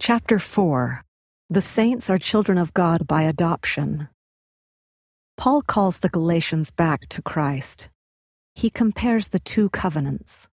Chapter 4. The Saints are Children of God by Adoption. Paul calls the Galatians back to Christ. He compares the two covenants.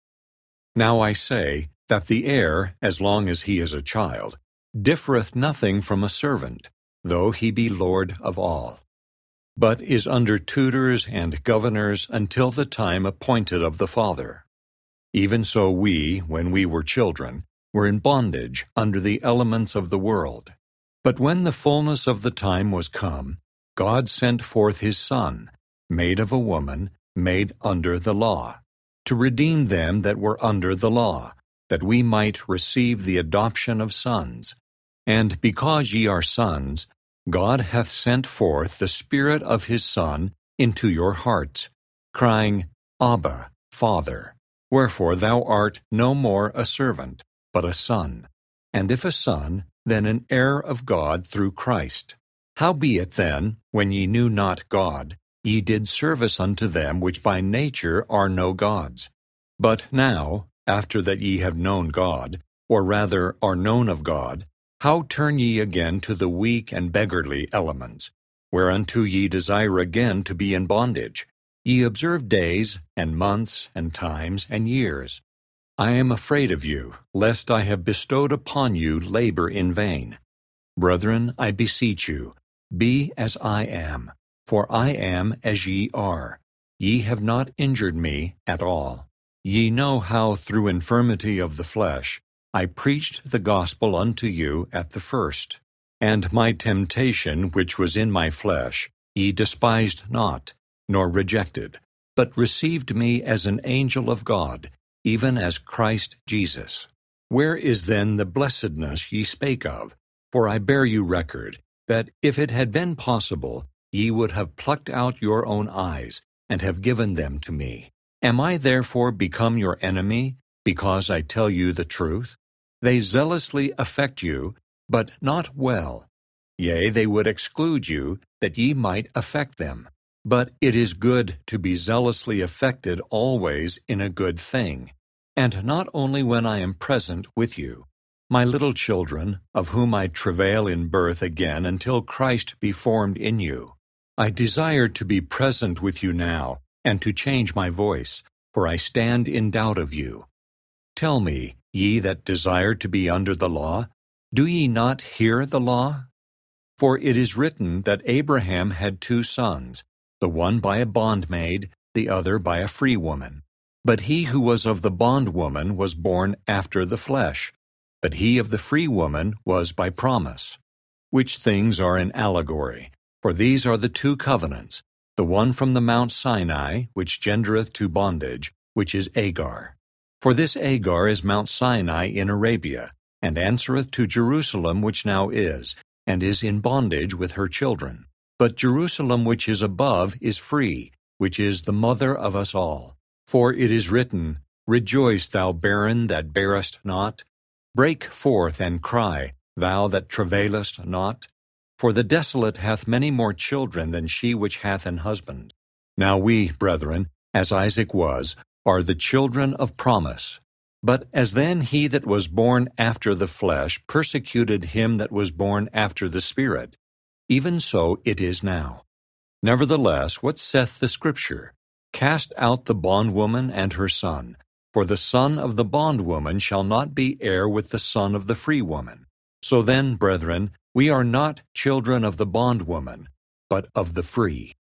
Now I say that the heir, as long as he is a child, differeth nothing from a servant, though he be Lord of all, but is under tutors and governors until the time appointed of the Father. Even so we, when we were children, were in bondage under the elements of the world. But when the fullness of the time was come, God sent forth his Son, made of a woman, made under the law, to redeem them that were under the law, that we might receive the adoption of sons. And because ye are sons, God hath sent forth the Spirit of his Son into your hearts, crying, Abba, Father. Wherefore thou art no more a servant, but a son. And if a son, then an heir of God through Christ. Howbeit then, when ye knew not God, ye did service unto them which by nature are no gods. But now, after that ye have known God, or rather are known of God, how turn ye again to the weak and beggarly elements, whereunto ye desire again to be in bondage? Ye observe days, and months, and times, and years. I am afraid of you, lest I have bestowed upon you labor in vain. Brethren, I beseech you, be as I am, for I am as ye are. Ye have not injured me at all. Ye know how through infirmity of the flesh I preached the gospel unto you at the first. And my temptation which was in my flesh ye despised not, nor rejected, but received me as an angel of God, even as Christ Jesus. Where is then the blessedness ye spake of? For I bear you record, that if it had been possible, ye would have plucked out your own eyes, and have given them to me. Am I therefore become your enemy, because I tell you the truth? They zealously affect you, but not well. Yea, they would exclude you, that ye might affect them. But it is good to be zealously affected always in a good thing, and not only when I am present with you. My little children, of whom I travail in birth again until Christ be formed in you. I desire to be present with you now, and to change my voice, for I stand in doubt of you. Tell me, ye that desire to be under the law, do ye not hear the law? For it is written that Abraham had 2 sons, the one by a bondmaid, the other by a free woman. But he who was of the bondwoman was born after the flesh, but he of the free woman was by promise. Which things are an allegory, for these are the 2 covenants, the one from the Mount Sinai, which gendereth to bondage, which is Agar. For this Agar is Mount Sinai in Arabia, and answereth to Jerusalem which now is, and is in bondage with her children. But Jerusalem which is above is free, which is the mother of us all. For it is written, Rejoice, thou barren that bearest not. Break forth and cry, thou that travailest not. For the desolate hath many more children than she which hath an husband. Now we, brethren, as Isaac was, are the children of promise. But as then he that was born after the flesh persecuted him that was born after the Spirit, even so it is now. Nevertheless, what saith the Scripture? Cast out the bondwoman and her son, for the son of the bondwoman shall not be heir with the son of the free woman. So then, brethren, we are not children of the bondwoman, but of the free.